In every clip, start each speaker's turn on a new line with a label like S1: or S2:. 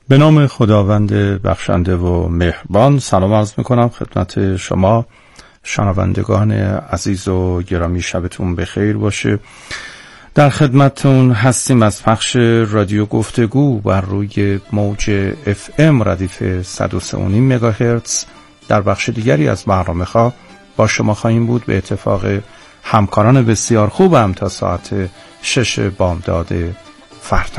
S1: به نام خداوند بخشنده و مهربان. سلام عرض میکنم خدمت شما شنوندگان عزیز و گرامی، شبتون بخیر باشه. در خدمتتون هستیم از پخش رادیو گفتگو بر روی موج FM ردیف 103.5 مگاهرتز. در بخش دیگری از برنامه‌ها با شما خواهیم بود به اتفاق همکاران بسیار خوبم تا ساعت 6 بامداد فردا.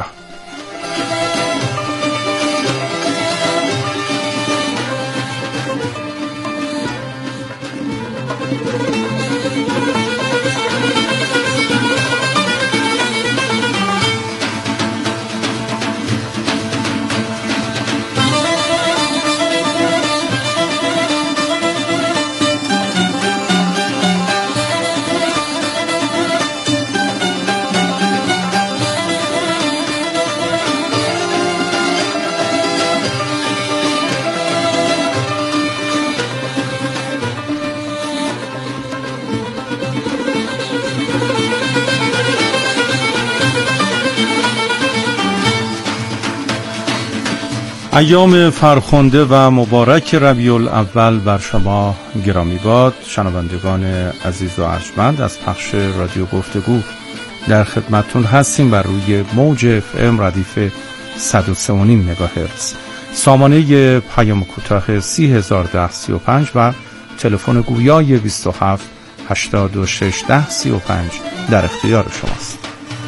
S1: ایام فرخنده و مبارک ربیع الاول بر شما گرامی باد. شنوندگان عزیز و ارجمند، از پخش رادیو گفتگو در خدمتتون هستیم بر روی موج FM ردیف 103.5 مگاهرتز. سامانه پیام کوتاه 301035 و تلفن گویای 27 86 10 35 در اختیار شماست.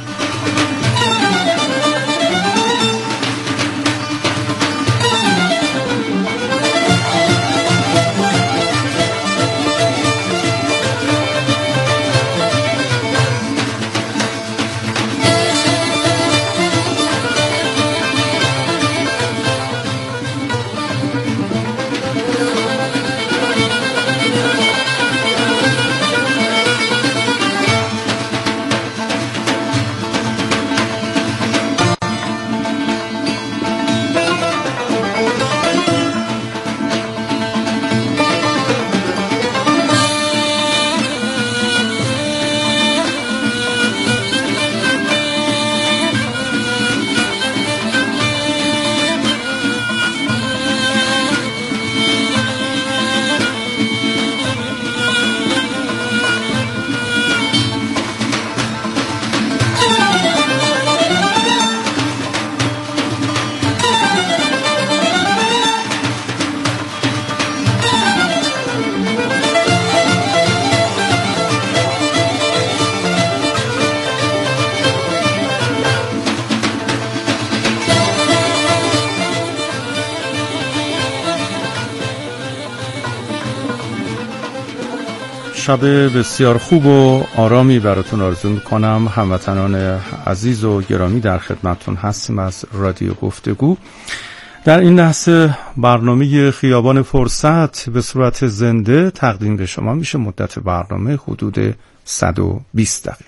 S1: شب بسیار خوب و آرامی براتون آرزو میکنم. هموطنان عزیز و گرامی، در خدمتتون هستیم از رادیو گفتگو. در این لحظه برنامه خیابان فرصت به صورت زنده تقدیم به شما میشه. مدت برنامه حدود 120 دقیقه.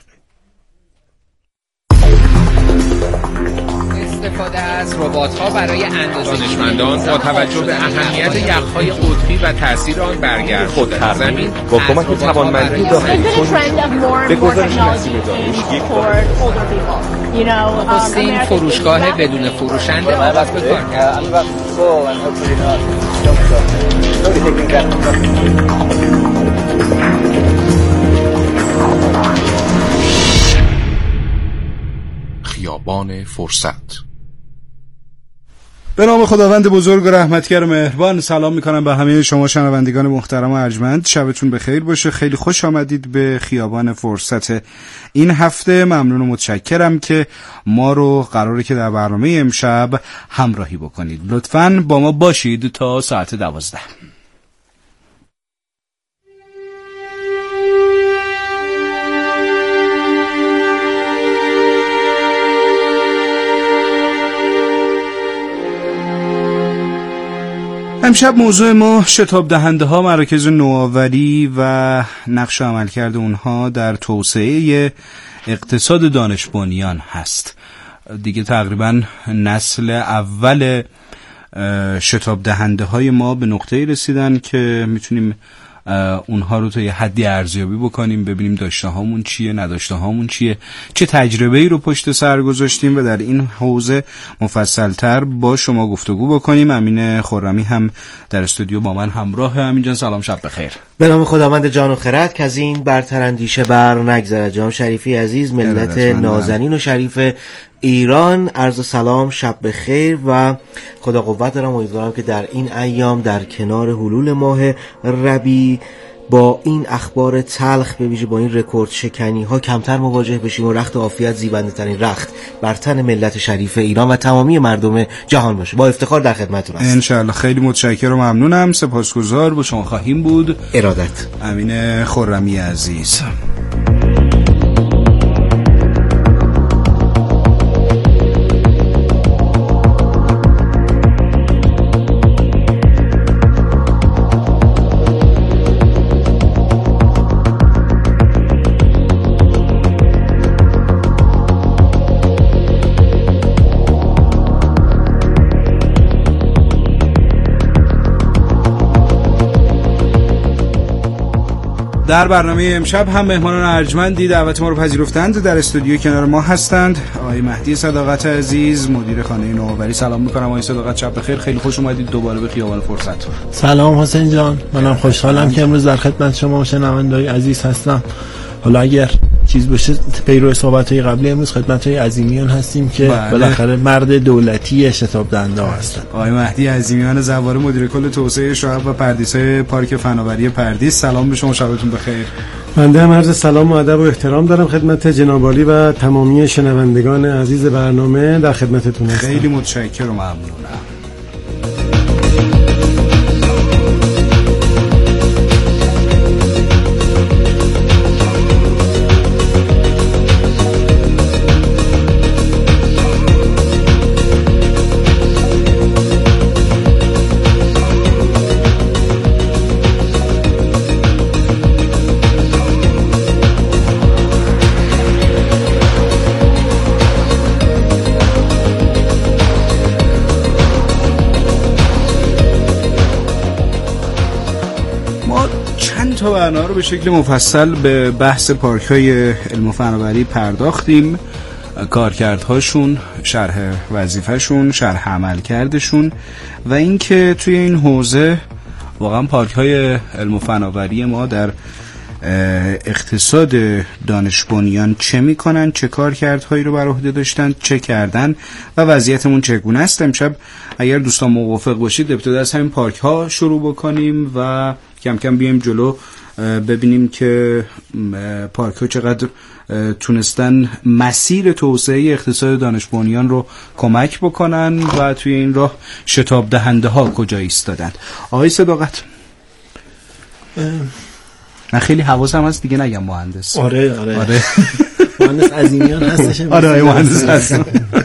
S2: استفاده از ربات‌ها برای اندازه‌گیری. دانشمندان با توجه به اهمیت یخ‌های قطبی و تاثیر آن بر گرم‌شدن زمین
S3: با کمک توانمندی داخلی به گزارش نسیم داریش
S2: نخستین فروشگاه بدون فروشنده آغاز به کار کرد.
S4: خیابان فرصت.
S5: به نام خداوند بزرگ و رحمتگر و مهربان. سلام میکنم به همه شما شنوندگان محترم و ارجمند. شبتون بخیر باشه. خیلی خوش آمدید به خیابان فرصت این هفته. ممنون و متشکرم که ما رو قراره که در برنامه امشب همراهی بکنید. لطفاً با ما باشید تا ساعت 12. امشب موضوع ما شتاب دهنده ها، مراکز نوآوری و نقش عملکرد اونها در توسعه اقتصاد دانش بنیان هست. دیگه تقریبا نسل اول شتاب دهنده های ما به نقطه‌ای رسیدن که میتونیم اونها رو تا یه حدی ارزیابی بکنیم، ببینیم داشته هامون چیه، نداشته هامون چیه، چه تجربه‌ای رو پشت سر گذاشتیم و در این حوزه مفصل‌تر با شما گفتگو بکنیم. امین خرمی هم در استودیو با من همراهه. امین جان سلام، شب بخیر.
S6: به نام خداوند جان و خرد که از این برتر اندیشه بر نگذرد. جناب شریفی عزیز، ملت نازنین و شریف ایران، عرض سلام، شب بخیر و خدا قوت دارم. امیدوارم که در این ایام در کنار حلول ماه ربیع با این اخبار تلخ به ویژه با این رکورد شکنی ها کمتر مواجه بشیم و رخت عافیت زیبنده ترین رخت بر تن ملت شریف ایران و تمامی مردم جهان باشه. با افتخار در خدمتتون هستم.
S5: انشالله. خیلی متشکرم و ممنونم. سپاسگزار. با شما خواهیم بود.
S6: ارادت.
S5: امین خرمی عزیز. در برنامه امشب هم مهمانان ارجمندی دعوت ما رو پذیرفتند. در استودیو کنار ما هستند آقای مهدی صداقت عزیز، مدیر خانه نوآوری. سلام می‌کنم آقای صداقت، شب بخیر. خیلی خوش اومدید دوباره به خیابان فرصت.
S7: سلام حسین جان، منم خوشحالم که امروز در خدمت شما شنونده‌های عزیز هستم. حالا اگر چیز بشه پیرو صحبت‌های قبلی امروز خدمت‌های عظیمیان هستیم که بالاخره مرد دولتی شتاب دنده هستند.
S5: آقای مهدی عظیمیان زواره، مدیر کل توسعه شهر و پردیس‌های پارک فناوری پردیس. سلام به شما، شبتون بخیر.
S8: بنده هم عرض سلام و ادب و احترام دارم خدمت جناب عالی و تمامی شنوندگان عزیز برنامه. در خدمتتون هستم.
S5: خیلی متشکرم و ممنونم. تا برنامه رو به شکل مفصل به بحث پارک‌های علم و فناوری پرداختیم، کارکردهاشون، شرح وظیفه‌شون، شرح عملکردشون و اینکه توی این حوزه واقعا پارک‌های علم و فناوری ما در اقتصاد دانش بنیان چه میکنن، چه کارکردهایی رو بر عهده داشتن، چه کردن و وضعیتمون چگونه است. امشب اگر دوستان موافق باشید ابتدا از همین پارک‌ها شروع بکنیم و کم کم بیایم جلو، ببینیم که پارک‌ها چقدر تونستن مسیر توسعه اقتصاد دانش بنیان رو کمک بکنن و توی این راه شتاب دهنده ها کجا ایستادن. آقای صداقت، من خیلی حواسم هست دیگه نگم مهندس.
S7: آره مهندس عظیمیان هستش.
S5: آره مهندس هستم.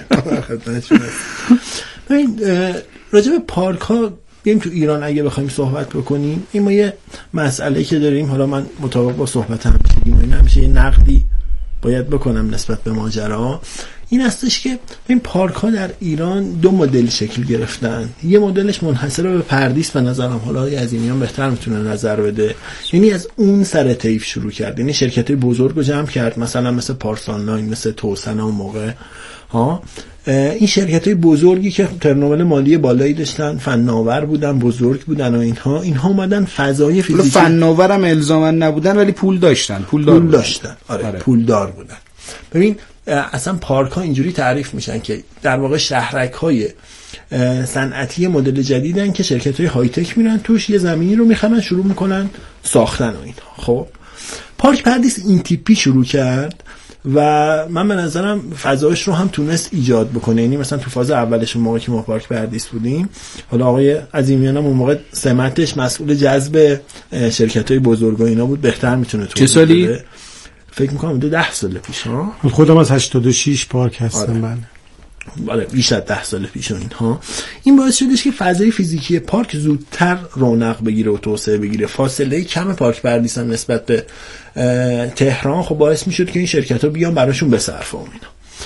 S7: ببین راجع به پارک ها بیایم تو ایران اگه بخوایم صحبت بکنیم، این ما یه مسئله که داریم، حالا من مطابق با صحبت هم بگیم این همیشه یه نقدی باید بکنم نسبت به ماجرا، این هستش که این پارک ها در ایران دو مدل شکل گرفتن. یه مدلش منحصر به پردیس به نظرم، حالا از اینیان بهتر میتونه نظر بده، یعنی از اون سر طیف شروع کرد، یعنی شرکت بزرگ رو جمع کرد، مثلا مثل پارس آنلاین، مثل توسن اون موقع ها. این شرکت‌های بزرگی که ترنومل مالی بالایی داشتن، فناور بودن، بزرگ بودن و اینها اومدن فضای فیزیکی،
S5: فناورم الزاما نبودن ولی پول داشتن. پول داشتن.
S7: آره پولدار بودن. ببین اصلا پارک ها اینجوری تعریف میشن که در واقع شهرک های صنعتی مدل جدیدن که شرکت های های تک میرن توش، یه زمینی رو میخرن شروع میکنن ساختن و اینها. خب پارک پردیس این تیپی شروع کرد و من به نظرم فضایش رو هم تونست ایجاد بکنه. یعنی مثلا تو فاز اولش موقعی که ما پارک پردیس بودیم، حالا آقای عظیمیان هم اون موقع سمتش مسئول جذب شرکت‌های بزرگ و اینا بود، بهتر میتونه تو.
S5: چه سالی؟
S7: فکر می‌کنم 10 سال پیش ها.
S8: خودم از 86 پارک هستم.
S7: بله بیش از 10 سال پیش و اینها. این باعث شدش که فضای فیزیکی پارک زودتر رونق بگیره و توسعه بگیره. فاصله کم پارک پردیس هم نسبت به تهران خب باعث میشد که این شرکت‌ها بیان براشون بصرفه و اینا.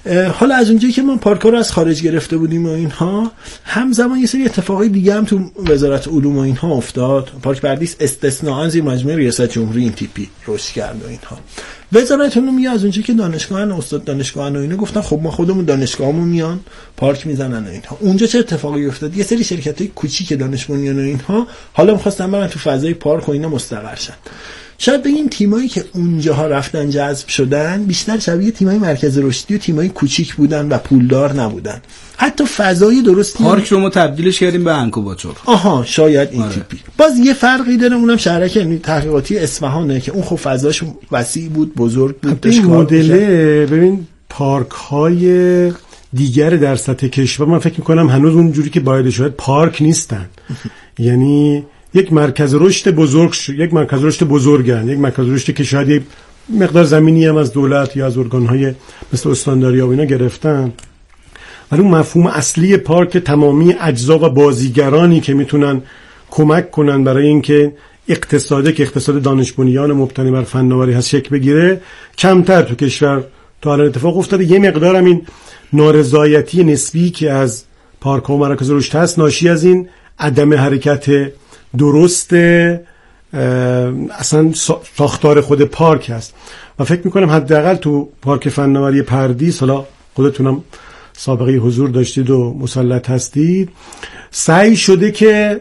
S7: حالا از اونجایی که ما پارک‌ها رو از خارج گرفته بودیم و اینها، همزمان یه سری اتفاقای دیگه هم تو وزارت علوم و اینها افتاد. پارک پردیس استثناء زیر مجموعه ریاست جمهوری این تیپی رشد کرد و اینها. وزارت علوم میاد از اونجایی که دانشگاهن، استاد دانشگاهن و اینا گفتن خب ما خودمون دانشگاهمون میان پارک میزنن و اینها. اونجا چه اتفاقی افتاد؟ یه سری شرکتای کوچیک دانش بنیان و اینها حالا می‌خواستن برن تو فضای پارک و اینا مستقر شن. شاید بگیم تیمایی که اونجاها رفتن جذب شدن بیشتر شبیه تیمای مرکز رشدی و تیمای کوچیک بودن و پولدار نبودن. حتی فضای درستی
S5: پارک رو ما تبدیلش کردیم به انکوباتور.
S7: آها شاید این تیپی. باز یه فرقی داره، اونم شهرک تحقیقاتی اصفهانه که اون خب فضاش وسیع بود، بزرگ بود.
S8: این مدل ببین پارک‌های دیگر در سطح کشور من فکر می‌کنم هنوز اونجوری که باید شاید پارک نیستن. یعنی یک مرکز رشد بزرگ، یک مرکز رشد بزرگن، یک مرکز رشد که شاید یک مقدار زمینی هم از دولت یا از ارگان‌های مثل استانداریا و اینا گرفتن، ولی اون مفهوم اصلی پارک تمامی اجزا و بازیگرانی که میتونن کمک کنن برای اینکه اقتصاد دانش بنیان مبتنی بر فناوری هست شکل بگیره کمتر تو کشور تا الان اتفاق افتاده. یه مقدار هم این نارضایتی نسبی که از پارک و مراکز رشد هست ناشی از این عدم حرکت درست اصلا ساختار خود پارک هست و فکر میکنم حداقل تو پارک فناوری پردیس، حالا خودتونم سابقه حضور داشتید و مسلط هستید، سعی شده که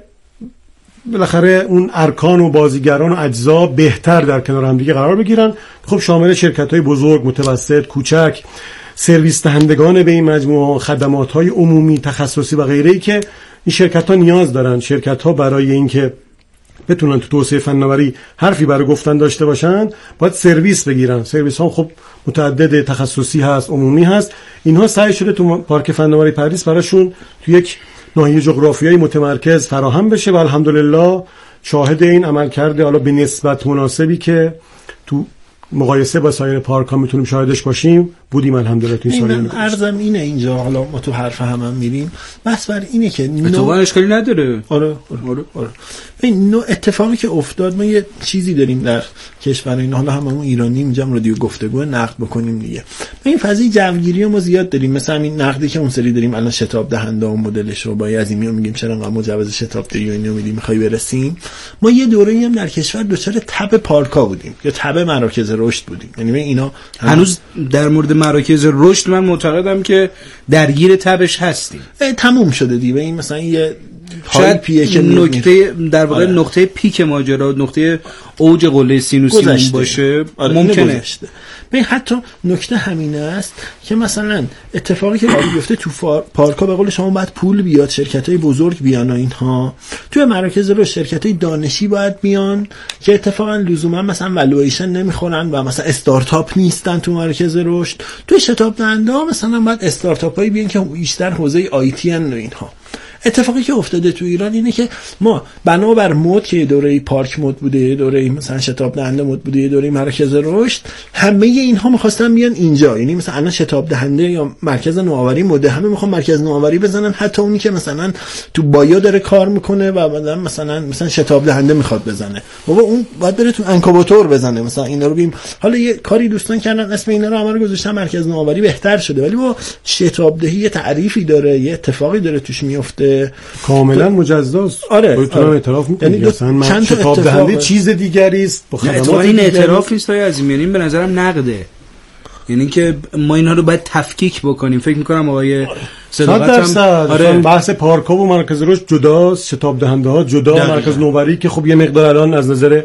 S8: بالاخره اون ارکان و بازیگران و اجزا بهتر در کنار هم دیگه قرار بگیرن. خب شامل شرکت‌های بزرگ، متوسط، کوچک، سرویس دهندگان به این مجموعه، خدمات‌های عمومی، تخصصی و غیره‌ای که این شرکت‌ها نیاز دارن. شرکت‌ها برای اینکه بتونن تو توسعه فناوری حرفی برای گفتن داشته باشن باید سرویس بگیرن. سرویس ها خب متعدد، تخصصی هست، عمومی هست. اینها سعی شده تو پارک فناوری پردیس براشون تو یک ناحیه جغرافیایی متمرکز فراهم بشه و الحمدلله شاهد این عمل کرده حالا به نسبت مناسبی که تو مقایسه با سایر پارک ها میتونیم شاهدش باشیم بودیم الحمدلله تو این سال.
S7: من عرضم اینه اینجا، حالا ما تو حرف هم میریم، بس بر اینه که
S5: اتفاقا اشکالی نداره.
S7: آره. این نوع اتفاقی که افتاد، ما یه چیزی داریم در کشور اینا، حالا هممون ایرانی اینجا رادیو گفتگو نقد بکنیم دیگه. این فضای جوگیری ما زیاد داریم، مثلا این نقدی که اون سری داریم الان شتاب دهنده و مدلش رو با عظیمی میگیم چرا انقدر مجوز شتاب داری و اینو میدیم میخوای برسیم. ما یه دوره‌ای هم در کشور دچار تب پارکا بودیم یا تب مراکز رشد بودیم. یعنی اینا
S5: هنوز در مورد مراکز رشد من معتقدم که درگیر تبش هستیم.
S7: تموم شده دیگه. این مثلا یه
S5: شاید که نکته در واقع نقطه پیک ماجرا، نقطه اوج قله سینوسی باشه. ممکنه.
S7: ببین حتی نکته همینه است که مثلا اتفاقی که باید بیفته تو پارک‌ها به قول شما باید پول بیاد، شرکت‌های بزرگ بیان و اینها. تو مراکز رو شرکت‌های دانشی باید بیان که اتفاقا لزوما مثلا والویشن نمیخورن و مثلا استارتاپ نیستن تو مراکز رشد. تو شتاب دهنده مثلا باید استارتاپایی بیان که بیشتر حوزه آیتی ان و اینها. اتفاقی که افتاده تو ایران اینه که ما بنابر مد که دوره پارک مد بوده، دوره مثلا شتاب دهنده مد بوده، دوره مراکز رشد، همه اینها می‌خواستن بیان اینجا. یعنی مثلا الان شتاب دهنده یا مرکز نوآوری مد، همه می‌خوان مرکز نوآوری بزنن، حتی اونی که مثلا تو بایا داره کار میکنه و بعدن مثلا شتاب دهنده میخواد بزنه، بابا اون باید بره تو انکوباتور بزنه. مثلا اینا رو ببین، حالا یه کاری دوستان کردن اسم اینا رو همه رو گذاشتن مرکز نوآوری بهتر شده، ولی با شتاب دهی تعریفی داره، یه اتفاقی داره توش میفته
S8: کاملا مجزاست.
S7: آره
S8: اعتراف می‌کنم.
S7: یعنی
S8: مثلا شتاب دهنده چیز دیگری است.
S5: این اعتراف نیست از این، به نظرم نقده. یعنی که ما اینا رو باید تفکیک بکنیم. فکر می‌کنم آقای صداقت هم
S8: بحث پارک‌ها و مرکز رشد جداست، شتاب دهنده‌ها جدا، مرکز نوآوری که خب یه مقدار الان از نظر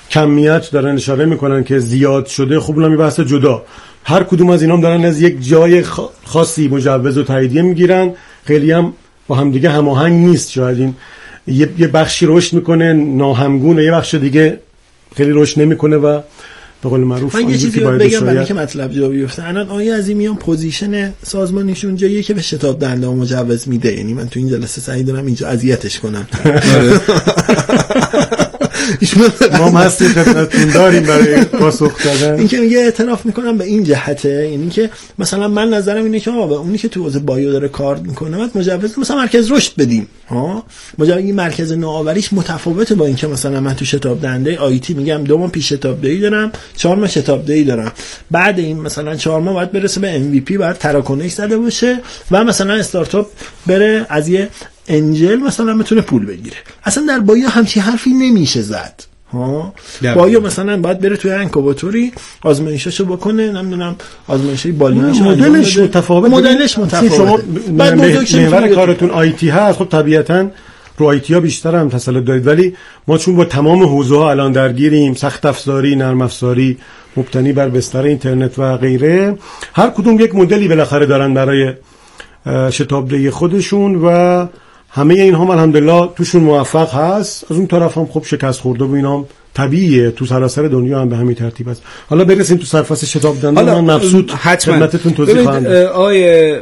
S8: کمیت دارن اشاره میکنن که زیاد شده، خب اونم بحث جدا. هر کدوم از اینا هم دارن از یک جای خاصی مجوز و تاییدیه میگیرن، خیلی هم با هم دیگه هماهنگ نیست. شاید این یه بخشی رشد میکنه ناهمگونه، یه بخش دیگه خیلی رشد نمیکنه و به قول معروف
S7: من یه چیزی بگم برای که مطلب جا بیفته. الان آیه عظیمیان پوزیشن سازمانیشون جاییه که به شتاب دهنده مجوز میده. یعنی من تو این جلسه سعی دارم اینجا اذیتش کنم.
S8: ما هم هستیم خدمتتون داریم برای پاسخ دادن.
S7: این که میگه اعتراف میکنم به این جهته، یعنی که مثلا من نظرم اینه که آقا اونی که تو حوزه بایو داره کار میکنه بعد مجوز مثلا مرکز رشد بدیم. مجوز این مرکز نوآوریش متفاوته با اینکه مثلا من تو شتاب دهنده آیتی میگم 2 ماه پیش شتاب دهی دارم، 4 ماه شتاب دهی دارم، بعد این مثلا 4 ماه باید برسه به MVP، باید تراکنش زده باشه و مثلا استارتاپ بره از یه انجل مثلا بتونه پول بگیره. اصلا در بایو همچین حرفی نمیشه زد. بایو مثلا باید بره توی انکوباتوری آزمایشاشو بکنه، نمیدونم آزمایشای بالیاشو
S8: مدلش متفاوته. شما محور کارتون آیتی هست، خب طبیعتاً رو آیتی ها بیشتر هم تسلط دارید، ولی ما چون با تمام حوزه ها الان درگیریم، سخت افزاری، نرم افزاری، مبتنی بر بستر اینترنت و غیره، هر کدوم یک مدلی بالاخره دارن برای شتابدهی خودشون و همه اینها الحمدلله توشون موفق هست. از اون طرف هم خب شکست خورده و اینا هم طبیعیه، تو سراسر دنیا هم به همین ترتیب است. حالا برسیم تو سرفصل شتاب دهنده. من مبسوط خدمتتون توضیح خواهم داد.
S5: آقای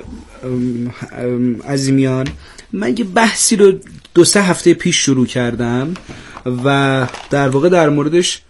S5: عظیمیان، من یه بحثی رو 2-3 هفته پیش شروع کردم و در واقع در موردش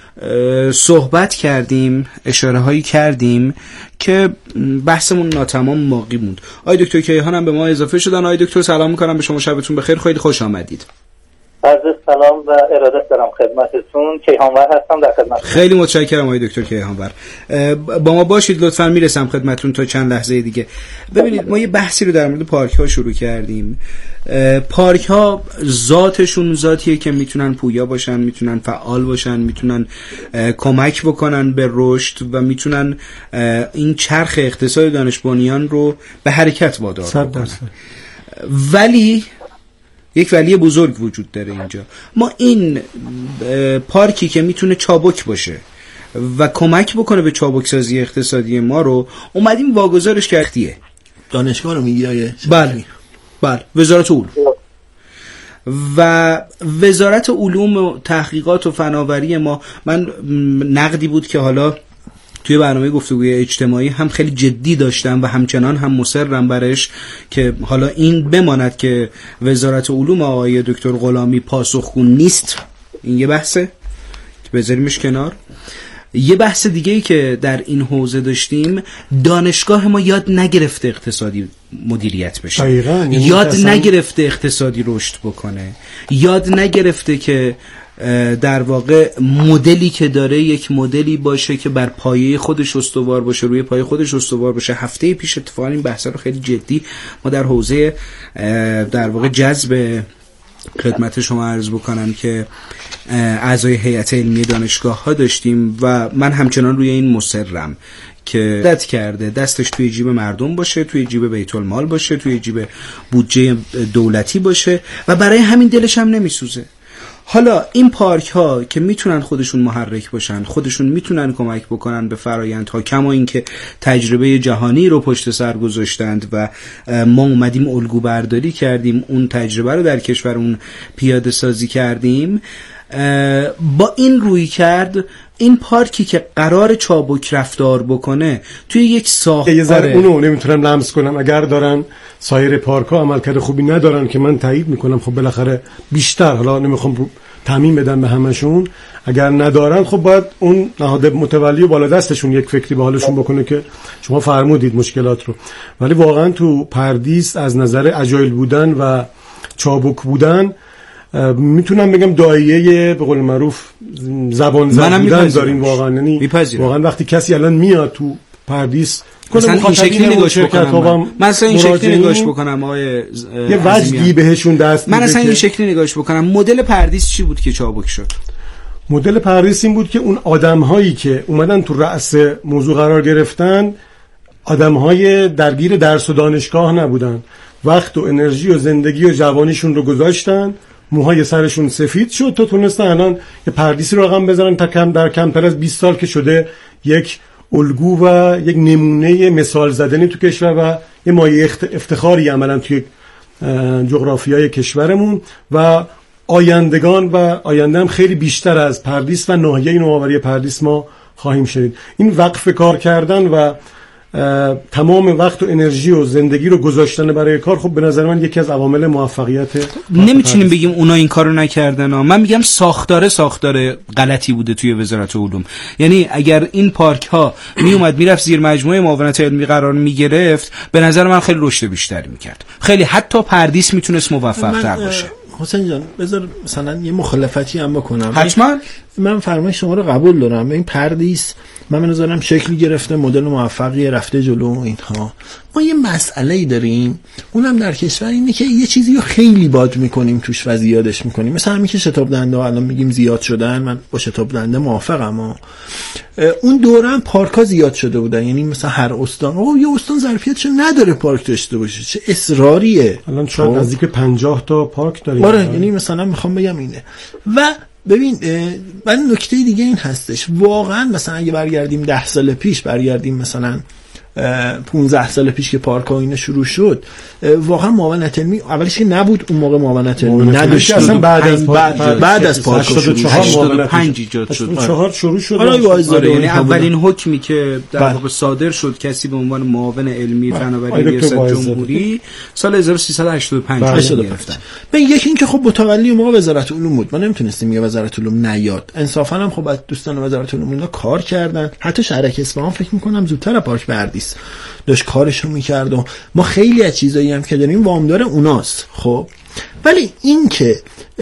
S5: صحبت کردیم، اشاره هایی کردیم که بحثمون ناتمام باقی موند. آقای دکتر کیهان هم به ما اضافه شدن. آقای دکتر سلام میکنم به شما، شبتون بخیر، خیلی خوش آمدید.
S9: عرض سلام و ارادت دارم خدمتتون. کیهانور هستم در خدمت.
S5: خیلی متشکرم آقای دکتر کیهانور، با ما باشید لطفاً. میرسم خدمتتون تا چند لحظه دیگه. ببینید ما یه بحثی رو در مورد پارک ها شروع کردیم. پارک ها ذاتشون ذاتیه که میتونن پویا باشن، میتونن فعال باشن، میتونن کمک بکنن به رشد و میتونن این چرخ اقتصاد دانش بنیان رو به حرکت وادار کنن. ولی یک ولی بزرگ وجود داره اینجا. ما این پارکی که میتونه چابک باشه و کمک بکنه به چابک سازی اقتصادی ما رو اومدیم واگذارش کردیه.
S7: دانشگاه رو میگی؟
S5: بله، وزارت علوم و وزارت علوم و تحقیقات و فناوری ما. من نقدی بود که حالا توی برنامه گفتگوی اجتماعی هم خیلی جدی داشتم و همچنان هم مصرم برش که حالا این بماند که وزارت علوم آقای دکتر غلامی پاسخگو نیست. این یه بحثه که بذاریمش کنار. یه بحث دیگه‌ای که در این حوزه داشتیم، دانشگاه ما یاد نگرفته اقتصادی مدیریت بشه، یاد نگرفته اقتصادی رشد بکنه، یاد نگرفته که در واقع مدلی که داره یک مدلی باشه که بر پایه خودش استوار باشه، روی پایه خودش استوار باشه. هفته پیش اتفاقا این بحثا رو خیلی جدی ما در حوزه در واقع جذب خدمت شما عرض بکنم که اعضای هیئت علمی دانشگاه ها داشتیم و من همچنان روی این مصرم که دست کرده دستش توی جیب مردم باشه، توی جیب بیت المال باشه، توی جیب بودجه دولتی باشه و برای همین دلش هم نمیسوزه. حالا این پارک ها که میتونن خودشون محرک باشن، خودشون میتونن کمک بکنن به فرایندها، کما اینکه تجربه جهانی رو پشت سر گذاشتند و ما اومدیم الگو برداری کردیم، اون تجربه رو در کشورمون پیاده سازی کردیم. با این روی کرد این پارکی که قرار چابک رفتار بکنه توی یک ساختار،
S8: یه ذره اونو نمیتونم لمس کنم، اگر دارن سایر پارک ها عملکرد خوبی ندارن که من تایید میکنم، خب بالاخره بیشتر، حالا نمیخوام تعمیم بدم به همشون، اگر ندارن خب باید اون نهاد متولی و بالا دستشون یک فکری به حالشون بکنه که شما فرمودید مشکلات رو. ولی واقعا تو پردیس از نظر اجایل بودن و چابک بودن میتونم بگم دایره به قول معروف زبان زد بودن دارین واقعا. یعنی واقعا وقتی کسی الان میاد تو پردیس
S5: مثلا این شکلی نگاش بکنم، مثلا این شکلی نگاش بکنم آقای
S8: یه وجدی بهشون دست
S5: من اصلا این شکلی نگاش بکنم. مدل پردیس چی بود که چابک شد؟
S8: مدل پردیس این بود که اون آدم‌هایی که اومدن تو رأس موضوع قرار گرفتن آدم‌های درگیر درس و دانشگاه نبودن، وقت و انرژی و زندگی و جوانیشون رو گذاشتن، موهای سرشون سفید شد تا تونستن الان یه پردیسی رو رقم بزنن تا در کمتر از 20 سال که شده یک الگو و یک نمونه مثال زدنی تو کشور و یه مایه افتخاری عملا توی جغرافیای کشورمون و آیندگان و آینده هم خیلی بیشتر از پردیس و ناحیه نوآوری پردیس ما خواهیم شنید. این وقف کار کردن و تمام وقت و انرژی و زندگی رو گذاشتن برای کار، خب به نظر من یکی از عوامل موفقیت.
S5: نمیتونیم بگیم اونا این کارو نکردن ها. من میگم ساختار غلطی بوده توی وزارت علوم. یعنی اگر این پارک ها میومد میرفت زیر مجموعه معاونت علمی قرار میگرفت، به نظر من خیلی رشد بیشتری میکرد. خیلی حتی پردیس میتونست موفق تر باشه.
S7: حسین جان بذار مثلا یه مخالفتی هم بکنم.
S5: حتما.
S7: من فرمایش شما رو قبول دارم. این پردیس من بنظرم شکلی گرفته، مدل موفقی رفته جلو اینها. ما یه مسئله‌ای داریم، اونم در کشور اینه که یه چیزی رو خیلی باد میکنیم توش و زیادش میکنیم. مثلا همین که شتاب دهنده ها الان میگیم زیاد شدن، من با شتاب دهنده موافقم. اون دوران پارک‌ها زیاد شده بودن، یعنی مثلا هر استان یه استان ظرفیتش نداره پارک داشته باشه. چه اصراریه.
S8: الان شاید نزدیک 50 تا پارک داریم.
S7: آره، یعنی مثلا میخوام بگم اینه. و ببین من نکته دیگه این هستش، واقعا مثلا اگه برگردیم 10 سال پیش، برگردیم مثلا 15 سال پیش که پارک ها اینا شروع شد، واقعا معاونت علمی اولش که نبود، اون موقع معاونت علمی نداشت،
S8: اصلا بعد از
S7: پارک شروع
S5: 85 ایجاد شد.
S8: 4 شروع شد.
S5: یعنی اولین حکمی که در واقع صادر شد کسی به عنوان معاون علمی فناوری ریاست جمهوری سال 1385 گرفتن.
S7: من یکی این که خب متولی موقع وزارت علوم بود، ما نمیتونستیم یه وزارت علوم نیاد. انصافا هم خب دوستان وزارت علوم اینا کار کردن. حتی شهرک اصفهان فکر می‌کنم زودتر پارک پردیس داشت کارشو میکرد و ما خیلی از چیزایی هم که داریم وامدار اوناست. خب ولی این که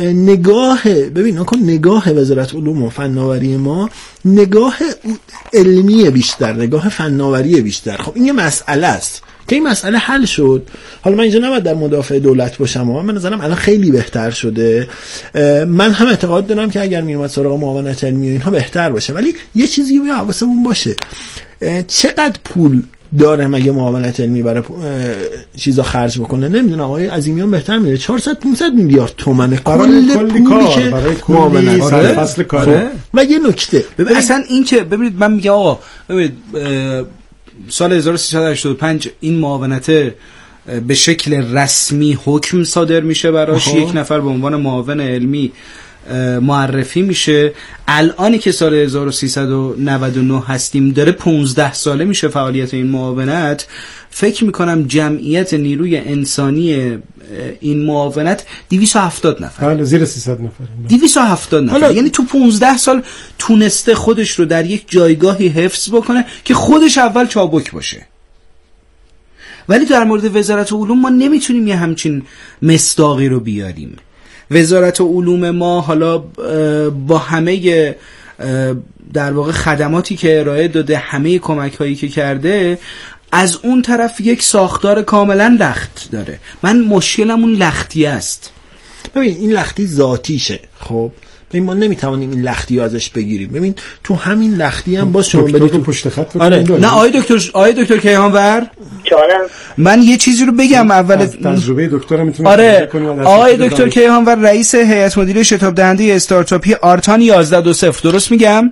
S7: نگاه وزارت علوم و فناوری ما نگاه علمی بیشتر، نگاه فناوری بیشتر، خب این یه مسئله است که این مسئله حل شد. حالا من اینجا نباید در مدافع دولت باشم، اما من نظرم الان خیلی بهتر شده. من هم اعتقاد دارم که اگر میومد سراغ معاونت علمی اینها بهتر باشه، ولی یه چیزی رو حواسمون باشه، چقدر پول داره مگه معاونت علمی برای چیزا خرج بکنه؟ نمیدونم، آقای عظیمیان بهتر میره 400 500 میلیارد تومن کل پولی که معاونت
S8: فصل کاره.
S7: و یه نکته
S5: اصلا این که ببینید، من میگم آقا ببینید سال 1385 این معاونت به شکل رسمی حکم صادر میشه براش، یک نفر به عنوان معاون علمی معرفی میشه. الانی که سال 1399 هستیم، داره 15 ساله میشه فعالیت این معاونت. فکر میکنم جمعیت نیروی انسانی این معاونت 270 نفر.
S8: بله، زیر 300 نفر.
S5: 270 نفر. یعنی تو 15 سال تونسته خودش رو در یک جایگاهی حفظ بکنه که خودش اول چابک باشه. ولی در مورد وزارت علوم ما نمیتونیم یه همچین مصداقی رو بیاریم. وزارت علوم ما حالا با همه در واقع خدماتی که ارائه داده، همه کمک هایی که کرده، از اون طرف یک ساختار کاملا لخت داره. من مشکلم اون لختی است.
S7: ببین این لختی ذاتیشه. خب ببین ما نمیتوانیم این لختی ازش بگیریم. ببین تو همین لختی هم باز شما برید
S8: تو پشت خط.
S5: نه آقای دکتر کیهانور، من یه چیزی رو بگم اول.
S8: تجربه دکترم میتونه.
S5: آره آقای دکتر کیهانور رئیس هیئت مدیره شتاب دهنده استارتاپی آرتان 1120، درست میگم؟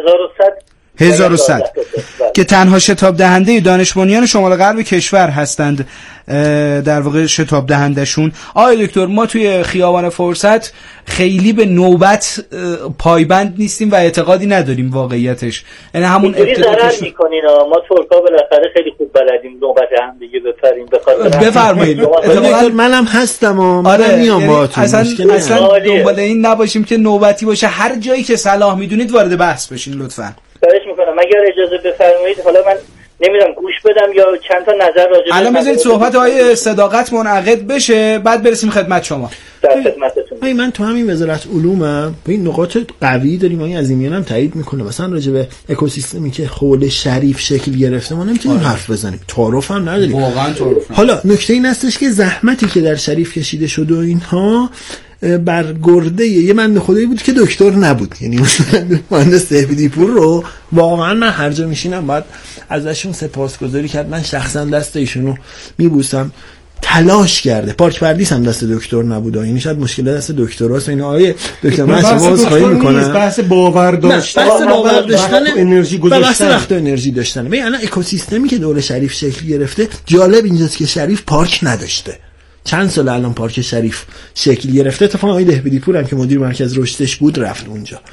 S5: 1100 که تنها شتاب دهنده دانش بنیان شمال غرب کشور هستند در واقع شتاب دهندشون. آقای دکتر، ما توی خیابان فرصت خیلی به نوبت پایبند نیستیم و اعتقادی نداریم واقعیتش، یعنی همون
S9: ابتداش میکنین. ما ترکا بالاخره خیلی خوب بلدیم نوبت هم دیگه بپریم.
S5: بفرمایید.
S7: منم هستم و من میام باهاتون.
S5: اصلا دنبال این نباشیم که نوبتی باشه. هر جایی که صلاح میدونید وارد بحث بشین لطفاً.
S9: خواهش میکنم اگر اجازه بفرمایید. حالا من نمیدونم گوش بدم یا چند تا نظر راجع به
S5: الان بذارید صحبت های صداقت منعقد بشه، بعد برسیم خدمت شما.
S9: در خدمتتون.
S7: من تو همین وزارت علومم به این نقاط قوی داریم. این عظیمیان هم تایید میکنه. مثلا راجع به اکوسیستمی که حول شریف شکل گرفته ما نمیتونیم حرف بزنیم. تعارف هم نداریم.
S5: واقعا تعارف.
S7: حالا نکته این هستش که زحمتی که در شریف کشیده شده و اینها بر گرده یه من خدایی بود که دکتر نبود. یعنی مثلا مهندس دهبیدی پور رو واقعا من هر جا میشینم باید ازشون سپاسگزاری کرد. من شخصا دست ایشونو میبوسم. تلاش کرده. پارک پردیس هم دست دکتر نبود. یعنی شاید مشکل دست دکتراست. اینا آیه دکتر من سپاس خواهی میکنم.
S8: بحث باور داشتن،
S7: انرژی گذاشتن، بحث وقت و انرژی داشتن. ببین الان اکوسیستمی که دور شریف شکل گرفته، جالب اینجاست که شریف پارک نداشته. چند سال الان پارک شریف شکل گرفته. اتفاقا آقای دهبیدی پور هم که مدیر مرکز رشدش بود رفت اونجا.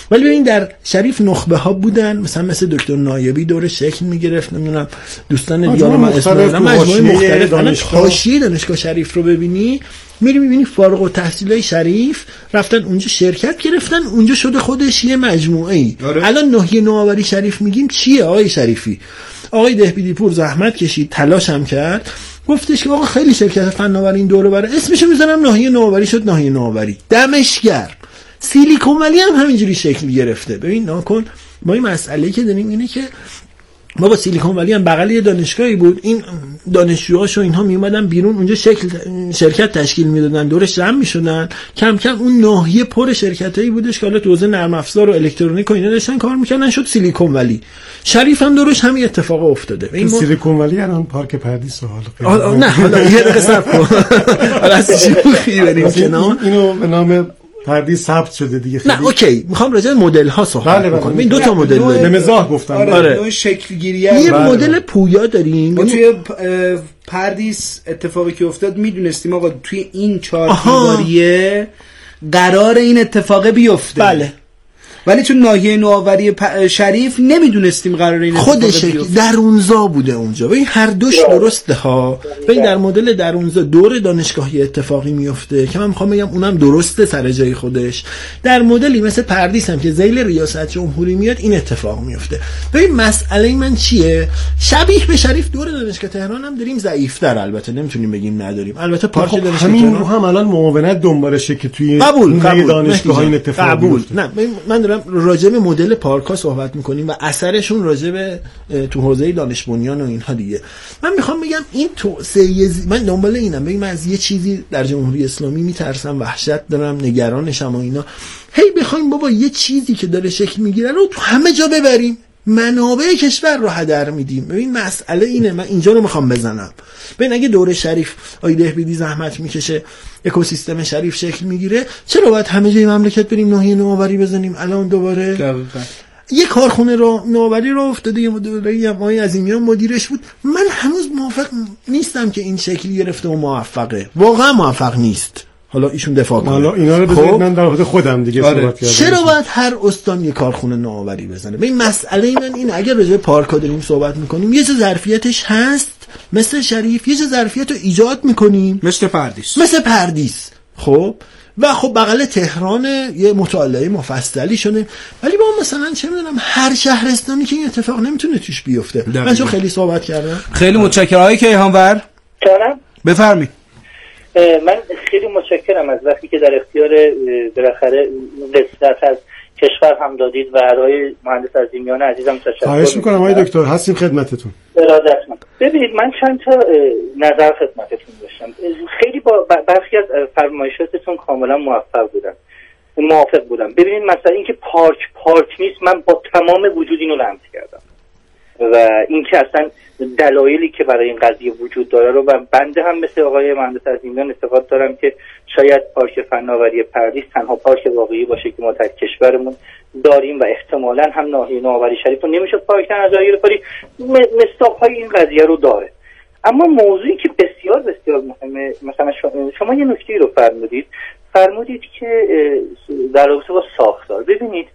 S7: ولی ببین در شریف نخبه ها بودن، مثل دکتر نایبی دور شکل میگرفت، نمیدونم دوستان دیگه ما اسم مجموعه مختلف. الان حاشیه دانشگاه شریف رو ببینی، میری میبینی فارغ التحصیلای شریف رفتن اونجا شرکت گرفتن، اونجا شده خودش یه مجموعه ای. الان ناحیه نوآوری شریف میگیم چیه آقای شریفی؟ آقای دهبیدی پور زحمت کشید، تلاش هم کرد، گفتش که آقا خیلی شرکت فناوری این دوره برای اسمشو میذارم ناحیه نوآوری، شد ناحیه نوآوری. دمش گرم. سیلیکون ولی هم همینجوری شکل گرفته. ببین ناکن ما این مسئله‌ای که داریم اینه که ما با سیلیکون ولی هم بغل یه دانشگاهی بود، این دانشجوهاش و اینها می اومدن بیرون اونجا شرکت تشکیل میدادن، دورش جمع میشدن، کم کم اون ناحیه پر شرکتایی بودش که حالا تو حوزه نرم افزار و الکترونیک و اینا داشتن کار میکردن، شد سیلیکون ولی. شریف هم دورش همین اتفاق افتاده.
S8: این سیلیکون ولی الان پارک پردیس حالا
S7: نه حالا یه دقیقه صبر کن، حالا از چی بریم کنار،
S8: اینو به نام پردیس ثبت شده دیگه.
S7: نه اوکی، میخوام راجع به مدل ها صحبت بکنم. این دو تا مدل
S8: به مزاح گفتم.
S5: آره شکل گیری
S7: یه مدل پویا داریم.
S5: ما توی پردیس اتفاقی که افتاد میدونستیم آقا توی این 4 دیواریه قرار این اتفاق بیفته.
S7: بله.
S5: ولی تو ناحیه نوآوری شریف نمیدونستیم قراره این اتفاق بیفته.
S7: خودش درونزا بوده اونجا. ببین هر دوش درسته ها. ببین در مدل درونزا دور دانشگاهی اتفاقی میفته که من میخوام بگم اونم درسته سر جای خودش. در مدلی مثل پردیس هم که ذیل ریاست جمهوری میاد این اتفاق میفته. ببین مسئله من چیه؟ شبیه به شریف دور دانشگاه تهران هم داریم، ضعیف‌تر البته نمیتونیم بگیم نداریم. البته پارک دانشگاه
S8: همین هم الان معاونت دنبالشه که توی
S7: قبول
S8: دانشگاه این اتفاق بیفته.
S7: نه من دارم راجع به مدل پارک‌ها صحبت می‌کنیم و اثرشون راجع به تو حوزه دانش بنیان و اینها دیگه. من میخوام بگم این توسعه من دنبال اینم، ببین من از یه چیزی در جمهوری اسلامی میترسم، وحشت دارم، نگرانشم و اینا. بخوایم بابا یه چیزی که داره شکل میگیره رو تو همه جا ببریم، منابع کشور رو هدر میدیم. ببین مسئله اینه، من اینجا رو میخوام بزنم. ببین اگه دوره شریف آقای دهبیدی زحمت میکشه، اکوسیستم شریف شکل میگیره، چرا باید همه جای مملکت بریم ناحیه نوآوری بزنیم الان دوباره؟
S5: دقیقاً.
S7: یه کارخونه نوآوری رو افتاده، یه مدیری آقای عظیمیان مدیرش بود. من هنوز موافق نیستم که این شکلی گرفته و موفقه. واقعا موفق نیست. حالا ایشون دفاع کنه.
S8: حالا اینا رو بذارید من در مورد خودم دیگه صحبت کردم.
S7: چرا باید هر استان یه کارخونه نوآوری بزنه؟ ببین مسئله من اینه، اگر راجع به پارک‌ها داریم صحبت می‌کنیم، یه چه ظرفیتش هست مثل شریف، یه چه ظرفیت رو ایجاد می‌کنیم
S5: مثل پردیس.
S7: خب و خب بغل تهران یه مطالعه مفصلی شده، ولی با مثلا چه میدونم هر شهرستانی که این اتفاق نمیتونه توش بیفته. من چون خیلی صحبت کردم.
S5: خیلی متشکرم آقای کیهانور. بفرمایید.
S9: من خیلی متشکرم از وقتی که در اختیار بالاخره قسمت از کشور هم دادید و آقای مهندس عظیمیان عزیزم تشکر.
S8: خواهش میکنم آقای دکتر، هستیم خدمتتون.
S9: ارادتمند. ببینید من چند تا نظر خدمتتون داشتم. خیلی با برخی از فرمایشاتتون کاملا موافق بودم. ببینید مثلا اینکه پارک نیست، من با تمام وجود اینو لمس کردم و اینکه اصلا دلایلی که برای این قضیه وجود داره رو بنده هم مثل آقای مهندس عظیمیان اعتقاد دارم که شاید پارک فناوری پردیس تنها پارک واقعی باشه که ما در کشورمون داریم و احتمالاً هم ناحیه نوآوری شریف رو نمیشه پارک نظایر کنی، مصداق‌های این قضیه رو داره. اما موضوعی که بسیار بسیار مهمه، مثلا شما یه نکته رو فرمودید که در رابطه با ساختار، ببینید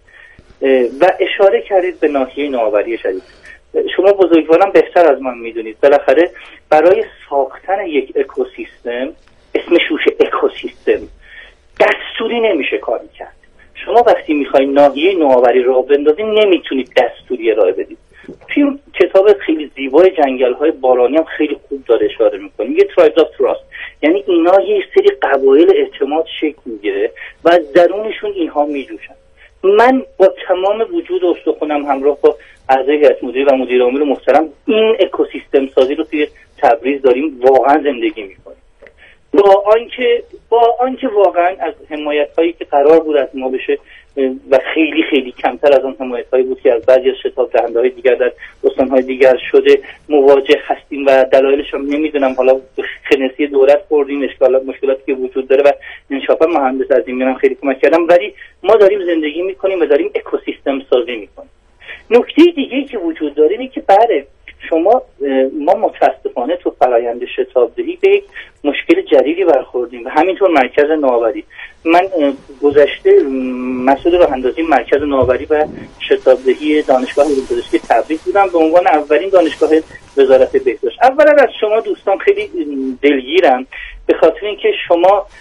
S9: و اشاره کردید به ناحیه نوآوری شریف. شما بزرگواران بهتر از من میدونید بالاخره برای ساختن یک اکوسیستم، اسمش روش اکوسیستم، دستوری نمیشه کاری کرد. شما وقتی میخواین ناحیه نوآوری راه بندازید نمیتونید دستوری ارائه بدید. توی کتاب خیلی زیبای جنگل‌های بارانی هم خیلی خوب داره اشاره میکنه، یه ترایبز آف تراست، یعنی اینا یه سری قبایل اعتماد شکل میگیره و از درونشون اینها میجوشن. من با تمام وجود و استخونم همراه با اعضای هیئت مدیره و مدیر عامل محترم این اکوسیستم سازی رو توی تبریز داریم واقعا زندگی میکنیم، با آنکه واقعا از حمایت‌هایی که قرار بود از ما بشه و خیلی خیلی کمتر از اون حمایت‌هایی بود که از بعضی از شتاب دهنده‌های دیگر در استان‌های دیگر شده مواجه هستیم و دلایلش هم نمیدونم، حالا خنثی دولت خوردیم، مشکلاتی که وجود داره و انشاءالله مهندس عظیمیان هم خیلی کمک کردن، ولی ما داریم زندگی میکنیم و داریم اکوسیستم سازی میکنیم. نکته دیگه‌ای که وجود داره اینه که ما متاسفانه تو فرآیند شتابدهی به یک مشکل جدیدی برخوردیم و همینطور مرکز نوآوری. من گذشته مسئول راه اندازی مرکز نوآوری و شتابدهی دانشگاه علوم پزشکی تبریز بودم به عنوان اولین دانشگاه وزارت بهداشت. اولا از شما دوستان خیلی دلگیرم به خاطر اینکه شما